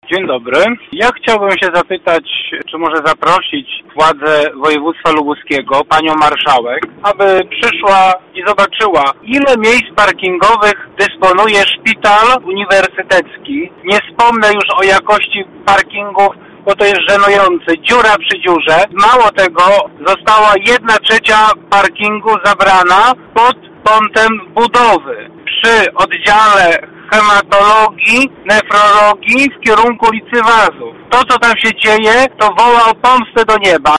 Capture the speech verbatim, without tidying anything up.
Dzień dobry. Ja chciałbym się zapytać, czy może zaprosić władze województwa lubuskiego, panią marszałek, aby przyszła i zobaczyła, ile miejsc parkingowych dysponuje szpital uniwersytecki. Nie wspomnę już o jakości parkingów, bo to jest żenujące. Dziura przy dziurze. Mało tego, została jedna trzecia parkingu zabrana pod kątem budowy. Przy oddziale hematologii, nefrologii w kierunku ulicy Wazów. To, co tam się dzieje, to woła o pomstę do nieba.